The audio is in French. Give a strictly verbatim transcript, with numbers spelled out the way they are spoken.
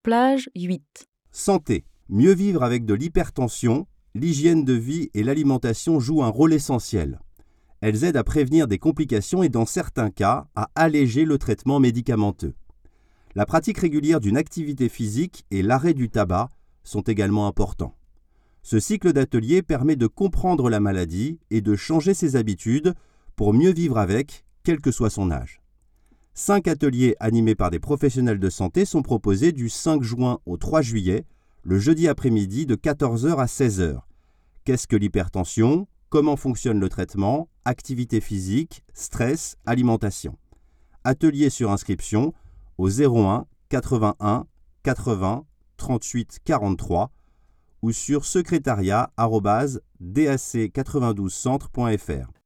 Plage huit. Santé. Mieux vivre avec de l'hypertension, l'hygiène de vie et l'alimentation jouent un rôle essentiel. Elles aident à prévenir des complications et dans certains cas, à alléger le traitement médicamenteux. La pratique régulière d'une activité physique et l'arrêt du tabac sont également importants. Ce cycle d'ateliers permet de comprendre la maladie et de changer ses habitudes pour mieux vivre avec, quel que soit son âge. Cinq ateliers animés par des professionnels de santé sont proposés du cinq juin au trois juillet, le jeudi après-midi de quatorze heures à seize heures. Qu'est-ce que l'hypertension ? Comment fonctionne le traitement ? Activité physique, stress, alimentation. Atelier sur inscription au zéro un quatre-vingt-un quatre-vingts trente-huit quarante-trois ou sur secrétariat arobase d a c quatre-vingt-douze centre point f r.